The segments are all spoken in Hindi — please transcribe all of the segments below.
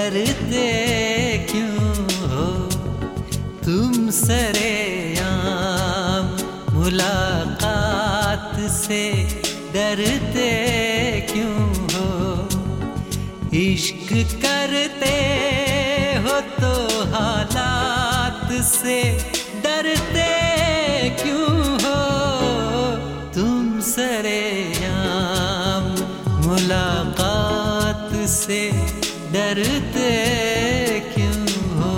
डरते क्यों हो तुम सरेआम मुलाकात से डरते क्यों हो? इश्क करते हो तो हालात से डरते क्यों हो तुम सरेआम मुलाकात से डरते क्यों हो?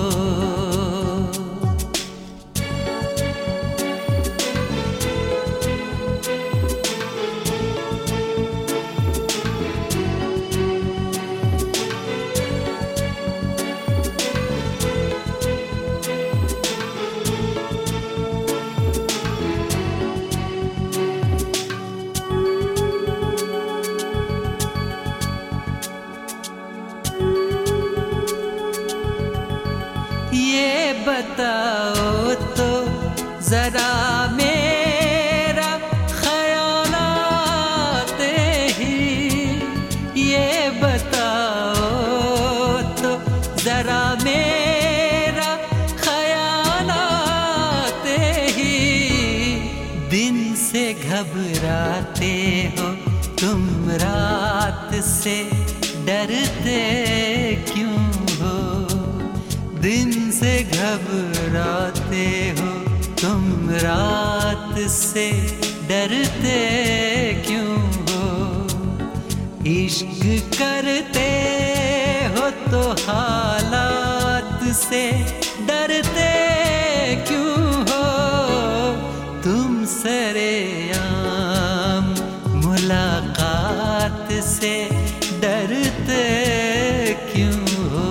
ये बताओ तो जरा मेरा ख्याल आते ही, ये बताओ तो जरा मेरा ख्याल आते ही। दिन से घबराते हो तुम रात से डरते क्यों हो? दिन से घबराते हो तुम रात से डरते क्यों हो? इश्क करते हो तो हालात से डरते क्यों हो तुम सरेआम मुलाकात से डरते क्यों हो?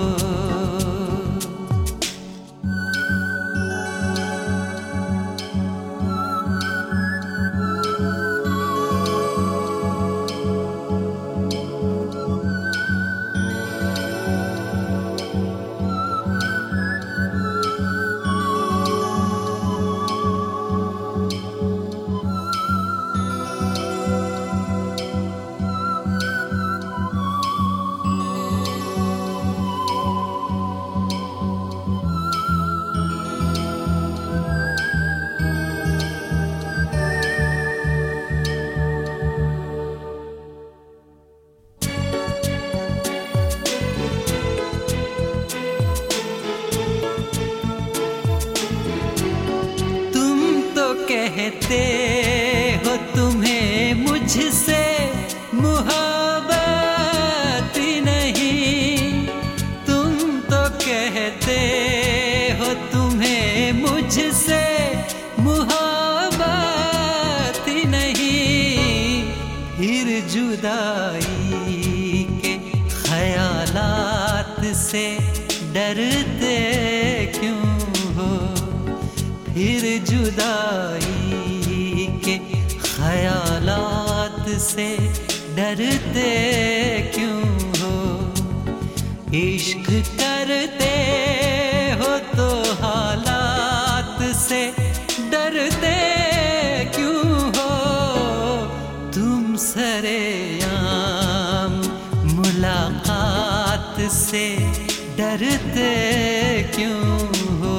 कहते हो तुम्हें मुझसे मुहब्बत नहीं, तुम तो कहते हो तुम्हें मुझसे मुहब्बत नहीं। फिर जुदाई के ख्यालात से डरते क्यों हो? फिर जुदाई के ख्यालात से डरते क्यों हो? इश्क करते हो तो हालात से डरते क्यों हो तुम सरेआम मुलाकात से डरते क्यों हो?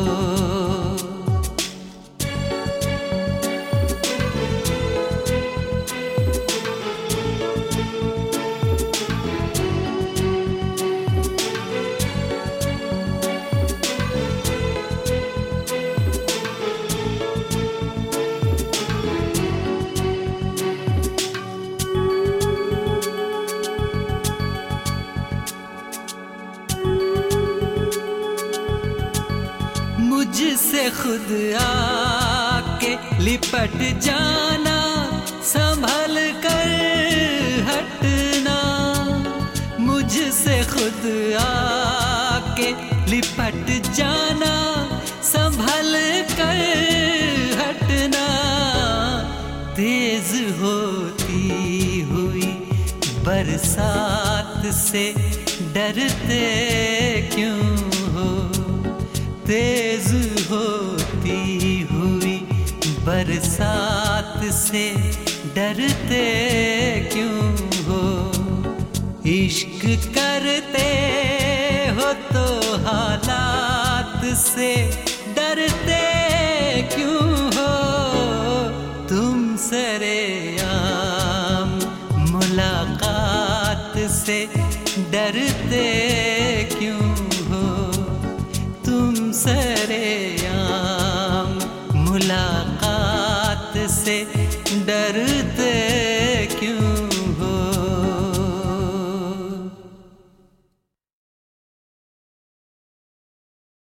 मुझसे खुद आके लिपट जाना, संभल कर हटना। मुझसे खुद आके लिपट जाना, संभल कर हटना। तेज होती हुई बरसात से डरते क्यों हो? तेज होती हुई बरसात से डरते क्यों हो? इश्क करते हो तो हालात से डरते क्यों हो? तुम सरेआम मुलाकात से डरते क्यों हो? तुम सरेआम मुलाकात